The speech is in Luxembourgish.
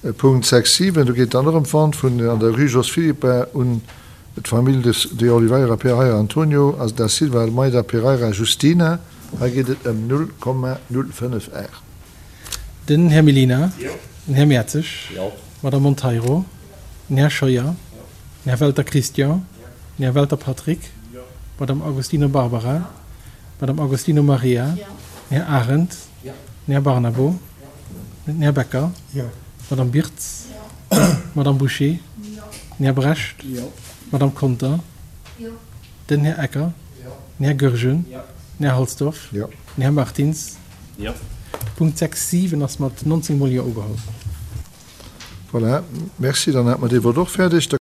Punkt 6.7, du geht anderem Fond von an der Rue Jos Philippe und die Familie de Oliveira Pereira Antonio als da Silva Almeida Pereira Justina, da geht es 0,05 R. Den Herr Melina, Ja. den Herr Merzig, Ja. Madame Monteiro, den Herr Scheuer, den Herr Walter Christian, den Herr Walter Patrick, Madame Augustino Barbara, Madame Augustino Maria, den Herr Arendt, den Herr Barnabo, den Herr Becker, Madame Birz, Madame Boucher, den Herr Brecht, Madame Konter, den Herr Ecker, den Herr Gürgen, den Herr Holzdorf, Ja. den Herr Martins. Ja. Punkt 6.7 ass mat 19 Millionen ugehaut. Voilà. Merci, dann hat man die wohl doch fertig.